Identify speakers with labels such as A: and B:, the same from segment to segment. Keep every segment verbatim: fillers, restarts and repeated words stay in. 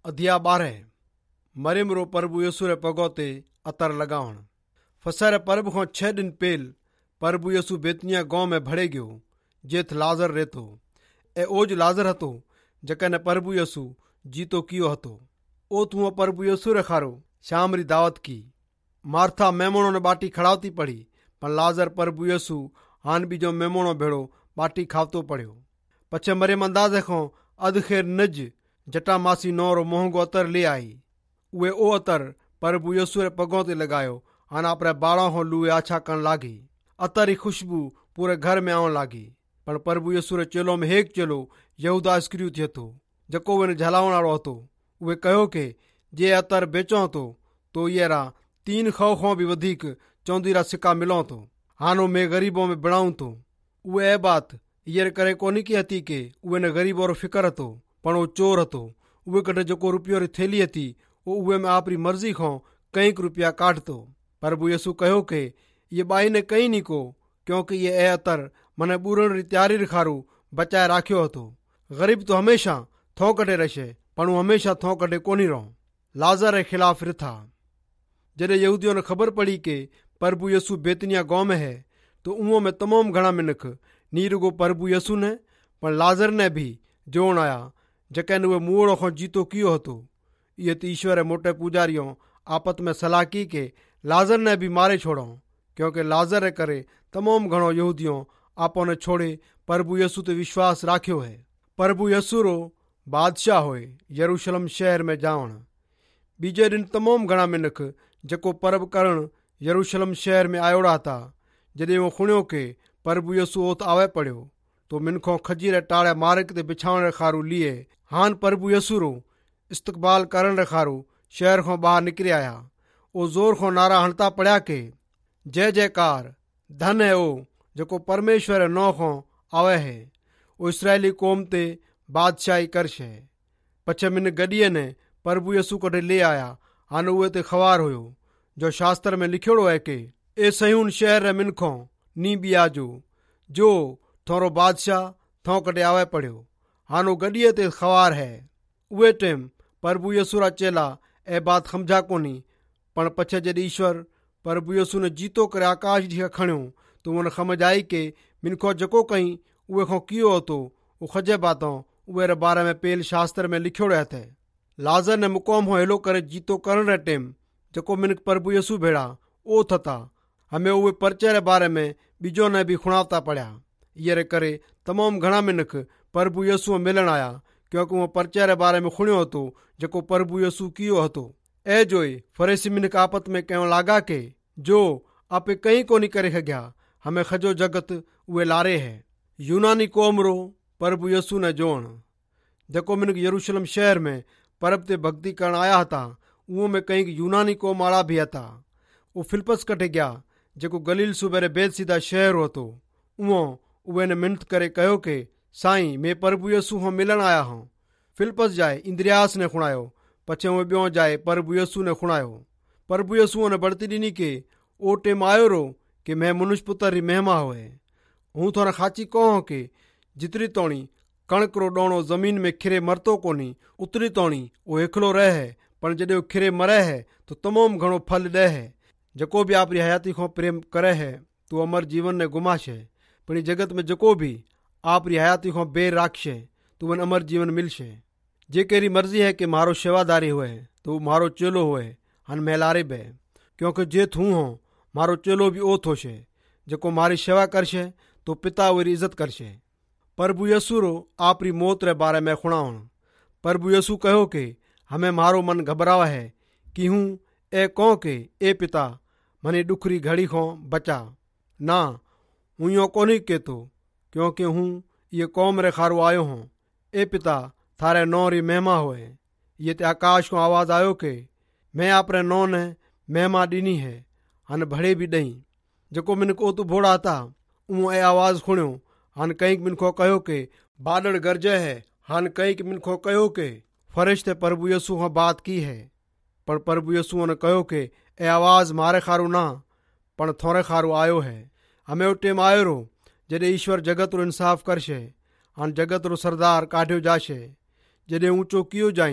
A: अध्याय ॿारहं मरियम रो प्रभु यसू रे पगो ते अतर लगावण। फसह पर्व खां छह दिन पेल प्रभु यसू बेतनिया गांव में भड़े गयो जेथ लाज़र रहतो ए ओज लाज़र हतो जकने प्रभु यसू जीतो कियो हतो। ओ तू प्रभु यसू रे खारो शाम री दावत की। मार्था मेमोणो ने बाटी खड़ावती पड़ी पर लाज़र प्रभु यसू हान बीजो मेमोणो भेड़ो बाटी खावतो पड़ियो। पछे मरियम अंदाज़े खां अध खेर निज जटामासी नौरो मोहंगो अतर ले आई। उहे ओ अतर प्रभु यसू रे पगों ते लगायो हान आपरे बालों हों लुए आछा करण लागी। अतर री खुशबू पूरे घर में आवन लागी। पर प्रभु यसू रे चेलो में हेक चेलो यहूदा इस्करियोती हतो जको वे झलावण वाळो हतो। उहे कहो के जे अतर बेचो तो तो ये रा तीन खौ खां भी वधीक चौंदी रा सिक्का मिलो तो हानो मैं गरीबों में बिणाऊं तो। उहे ए बात ये करे कोनी की हती के उहे ने गरीबों रो फिकर हतो पण वो चोर हतो। उहे कटे जको रुपयो री थैली हती वो उहे में आपरी मर्जी खां कईक रुपया काटतो। प्रभु यसू कहो के ये बाई ने कई नी को क्योंकि ये ए अतर मने बूरण री तैयारी री खारू बचाए राख्यो हतो। गरीब तो हमेशा थों कटे रहे पण वो हमेशा थों कटे कोनी रहो। लाज़र रे खिलाफ रिथा। जडे यहूदियों ने खबर पड़ी के प्रभु यसू बेतनिया गांव में है तो उहों में तमाम घणा मिनख नीरुगो प्रभु यसू ने पण लाज़र ने भी जोण आया जकन उहे मूड़ो खां जीतो कियो हतो। ये तो ईश्वर मोटे पुजारियों आपत में सलाह की के लाज़र ने भी मारे छोड़ो क्योंकि लाज़र रे करे तमाम घणो यहूदियों आपो ने छोड़े प्रभु यसू ते विश्वास राख्यो है। प्रभु यसू रो बादशाह होए यरूशलेम शहर में जावण। बीजे दिन तमाम घणा मिनख जको पर्व करण यरूशलेम शहर में आयोड़ा था। जॾहिं वो खुण्यो के प्रभु यसू ओत आवे पड़ियो तो मिनखों खजी रे टाड़े मार्ग ते बिछावण रे खारू लिए हान प्रभु यसू रो इस्तकबाल करण रे खारू शहर खां बाहर निकरी आया। ओ जोर खां नारा हणता पड़िया के जय जयकार धन है ओ जको परमेश्वर रे नौ खां आवे है। ओ इसराइली कौम ते बादशाही करशे। पछे मिन गडीअ ने प्रभु यसू कटे ले आया हान उहे ते खवार हुयो जो शास्त्र में लिखियोड़ो है के ए सयून शहर रे मिनखों नी बियाजो जो थोरो बादशाह थों कटे आवे पड़ियो हानो गडीअ ते खवार है। उहे टेम प्रभु यसू रा चेला ए बात समझा कोनी पण पछे जॾहिं ईश्वर प्रभु यसू ने जीतो करे आकाश ॾींहुं खणियो तो उन समझ आई के मिनखो जको कई उहे खां कियो हतो वो खजे बातों उहे रे बारे में पेल शास्त्र में लिखियोड़ो है। लाज़र ने मुक़ाम हो हेलो करे जीतो करण रे टेम जको मिनख प्रभु यसू भेड़ा ओ थता हमें उहे परचे रे बारे में बीजो ने भी खुणावता पड़िया। ये रे करे तमाम घणा मिनख प्रभु यसू मिलन आया क्योंकि वो परचे रे बारे में खुण्यो हतो जको प्रभु यसू कियो हतो। ए जोई फरीसी मिनख आपत में कहण लागा के जो आपे कहीं कोनी करे सघिया हमें खजो जगत उहे लारे है। यूनानी कौम रो प्रभु यसू ने जोण जको मिनख यरूशलेम शहर में परब ते भक्ति करण आया हता उहो में कई यूनानी कौम वाला भी हता। वो फिलिप्पस कटे गया जको गलील सूबे रे बैतसैदा शहर हतो। उहो उहे ने मिन्नत करे कहो के साईं मैं प्रभु यसू हों मिलन आया हूँ। फिलिप्पस जाए इंद्रियास ने खुणायो पछे उहे ॿियो जाए प्रभु यसू ने खुणायो। प्रभु यसू ने बढ़ती ॾिनी के ओ टेम आयो रो कि मैं मनुष्य पुत्र री महिमा होए। हूँ थोड़ा खाची कहो के जितरी तोणी कणक रो डोणो जमीन में खिरे मरतो कोनी उतरी तोणी वो एकलो रहे है पर जॾहिं खिरे मरे है तो तमाम घणो फल ॾे है। जको भी आपरी हयाती को प्रेम करे है तो अमर जीवन ने गुमाशे पण जगत में जको भी आपरी हयाती को बेर राखशे तो वन अमर जीवन मिलशे। जे केरी मर्जी है कि मारो सेवादारी हुए तो मारो चेलो हुए हन मेलारे बे क्योंकि जे थू हो मारो चेलो भी ओ थोशे जको मारी सेवा करशे तो पिता वरी इज्जत करशे। प्रभु यसू रो आपरी मौत रे बारे में खुणावण। प्रभु यसू कहो के हमें मारो मन घबरावा है कि हूँ ए कहो के ए पिता मने दुखरी घड़ी को बचा ना हूँ यो कोनी केतो क्योंकि हूँ ये कौम रे खारो आयो हूँ। ए पिता थारे नौ री महिमा होए। ये ते आकाश को आवाज आयो के मैं आपरे नौ ने महिमा ॾिनी है हन भड़े भी ॾई जको मिनख ओ तू भोड़ा था उहो ए आवाज खुण्यो हन कईक मिनखो कहो के बादल गरजे है हन कईक मिनखो कहो के फरिश्ते प्रभु यसू हों बात की है। पर प्रभु यसू ने कहो के ए आवाज मारे खारू ना पण थोरे खारू आयो है। हमें ओ टेम आयो रो जॾहिं ईश्वर जगत रो इंसाफ करशे हन जगत रो सरदार काढियो जाशे। जॾहिं ऊंचो कियो जाई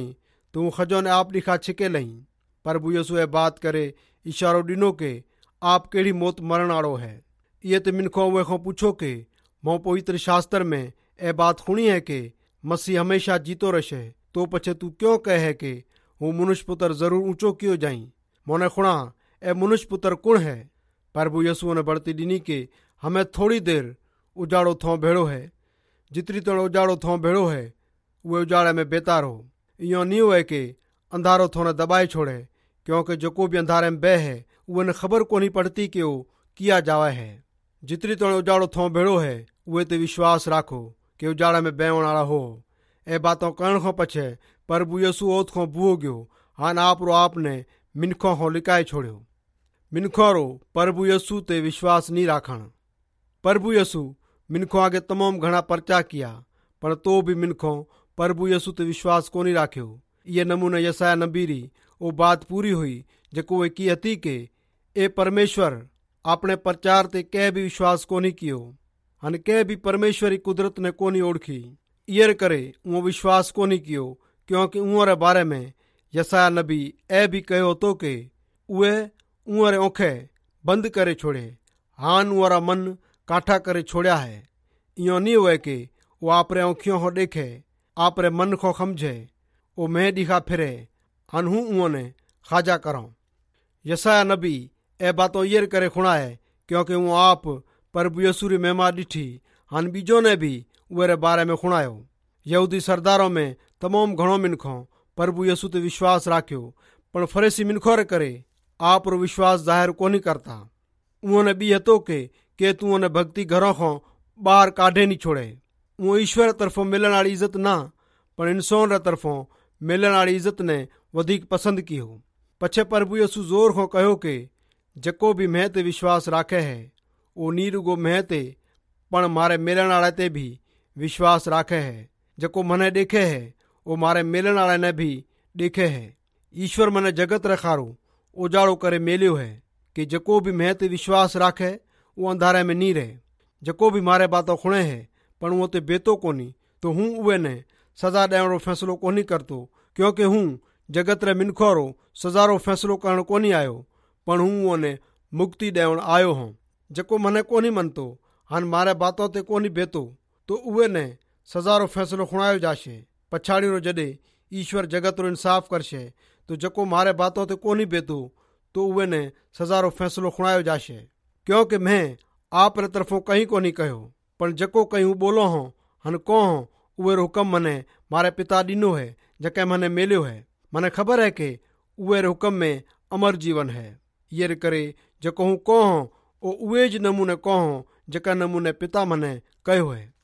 A: तूं खजो ने आप ॾिखां छिके लहीं। प्रभु यसुए बात करे इशारो ॾिनो के आप कहिड़ी मौत मरण वारो है। इहे त मिनखो उहे खां पुछो के मूं पवित्र शास्त्र में ए बात खुणी है के मसीह हमेशा जीतो रहे, तो पछे तू क्यों कहे है के हूँ मनुष्य पुत्र जरूर ऊंचो कियो जाई। मोने खुणा ए मनुष्य पुत्र कुण है। प्रभु यसुओ ने बढ़ती ॾिनी के हमें थोड़ी देर उजाड़ो थो भेड़ो है। जितरी तोड़ उजाड़ो थो भेड़ो है उहे उजाड़े में बेतारो। इहो नी हुए के अंधारो थो ने दबाए छोड़े, क्योंकि जो भी अंधारे में बह है उहे ने खबर को नहीं पड़ती कि वो किया जावे है। जितरी तोड़ उजाड़ो थो भेड़ो है उहे ते विश्वास राखो कि उजाड़े में बहण वाला हो। ए बातों करण खां पछे प्रभु यसु ओत खां बुओ गयो। हान आप रो आपने मिनखों खां लिकाए छोड़ियो। मिनखों रो प्रभु यसु ते विश्वास नहीं राखण। प्रभु यसु मिनखों आगे तमाम घना पर्चा किया, पर तो भी मिनखों प्रभु यसु ते विश्वास को नहीं राख्यो। ये नमूने यसाया नबी री वो बात पूरी हुई जेको वे की हती के ए परमेश्वर अपने प्रचार ते कह भी विश्वास को नहीं कियो। हन कह भी परमेश्वरी कुदरत ने को नहीं ओढ़ी। ईयर करे वो विश्वास को नहीं कियो, क्योंकि उहरे बारे में यसाया नबी ए भी कहो तो के उहे उहरे ओखे बंद करे छोड़े। हान उहरा मन काठा करे छोड़िया है। इो नहीं हुए के वो आपरे औखियों को देखे, आपरे मन को समझे, वो मैं दिखा फिरे हन हूँ उन्होंने खाजा करो। यसाया नबी ए बातों ईयर करे खुणा है, क्योंकि वो आप प्रभु यसु री महिमा ॾिठी। हन बीजों ने भी उहरे बारे में खुणायो। यहूदी सरदारों में तमाम घणो मिनखों प्रभु यसु ते विश्वास राख्यो, पर फरीसी मिनखों रे करे आप रो विश्वास जाहिर कोनी करता। उन्होंने बी हतो के के तू उन्हें भक्ति घरों को बाहर काढ़े नहीं छोड़े। वो ईश्वर तरफों मिलण वाली इज्जत ना, पर इंसान रे तरफों मिलण वाली इज्जत ने वधिक पसंद की हो। पछे प्रभु यसु जोर को कहो के जको भी मैं ते विश्वास राखे है वो नी रुगो मैं ते पण मारे मिलण वाले ते भी विश्वास राखे है। जको मने देखे है वो मारे मिलण वाले ने भी देखे है। ईश्वर मने जगत रे खारो उजाड़ो करे मेलियो है कि जको भी मैं ते विश्वास राखे वो अंधारे में नी रहे। जको भी मारे बातों खुणे है पण वो ते बेतो कोनी, तो हूँ उहे ने सजा ॾियण रो फैसलो कोनी करतो, क्योंकि हूँ जगत रे मिनखो रो सजा रो फैसलो करण कोनी आयो, पण हूँ उन्हें मुक्ति ॾियण आयो हूँ। जको मने कोनी मनतो हन मारे बातों ते कोनी बेतो, तो उहे ने सजा रो फैसलो खुणायो जाशे। पछाड़ी रो जडे ईश्वर जगत रो इंसाफ करशे, तो जको मारे बातों ते कोनी बेतो तो उहे ने सजा रो फैसलो खुणायो जाशे। क्योंकि मैं आप रे तरफों कहीं को नहीं कहो, पर जको कहीं बोलो हो हन को हो उहे हुक्म मने मारे पिता ॾिनो है जके मने मेलियो है। मने खबर है कि उहे हुक्म में अमर जीवन है। ये करे जको हूँ को हो ओ उहे ज नमूने को हो जका नमूने पिता मने कहो है।